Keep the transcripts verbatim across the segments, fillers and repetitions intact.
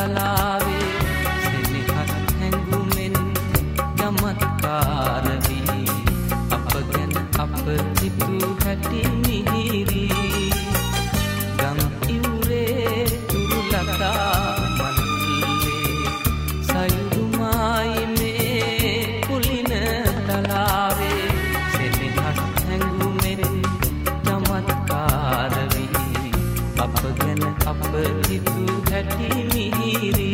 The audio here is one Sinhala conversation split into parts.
තලාවේ සෙනෙහස් හැඟුමෙන් චමත්කාර වී අප ගැන අප සිතූ හැටි මිහිරි ගම් ඉවුරේ තුරු ලතා මල්ලේ සයුරුමායි මේ කුලින තලාවේ සෙනෙහස් හැඟුමෙන් චමත්කාර වී අප ගැන අප සිතූ හැටි මිහිරි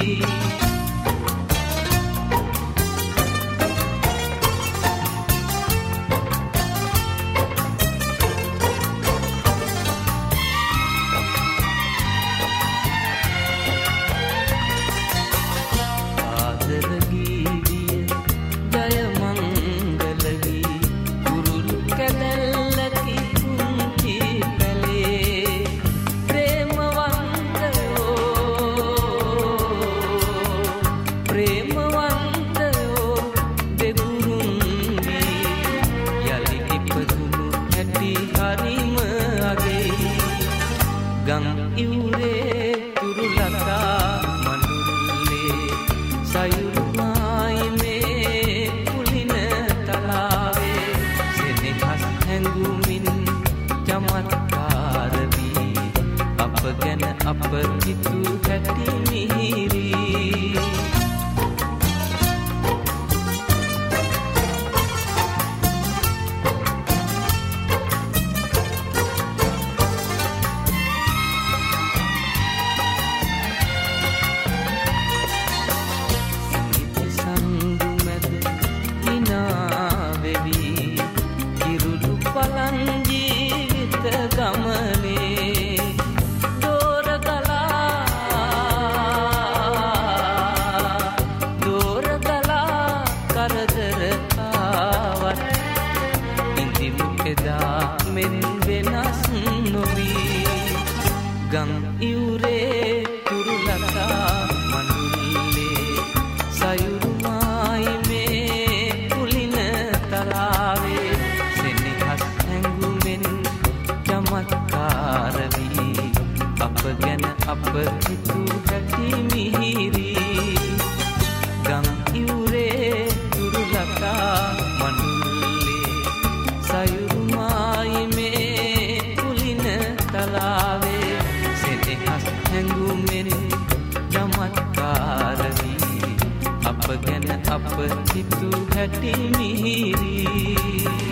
ගම් ඉවුරේ තුරු ලතා මඬුල්ලේ සයුරුමායි මේ කුලින තලාවේ සෙනෙහස් හැඟුමින් චමත්කාර වී අප ගැන අප සිතූ හැටි මිහිරි මෙන් වෙනස් නොවී ගම් ඉවුරේ තුරු ලතා මඬුල්ලේ සයුරුමායි මේ කුලින තලාවේ සෙනෙහස් හැඟුමෙන් චමත්කාර වී අප ගැන අප සිතූ හැටි මිහිරි ගම් ඉවුරේ තුරු ලතා මඬුල්ලේ සයුරු තලාවේ සෙනෙහස් හැඟුමෙන් චමත්කාර වී අප ගැන අප සිතූ හැටි මිහිරි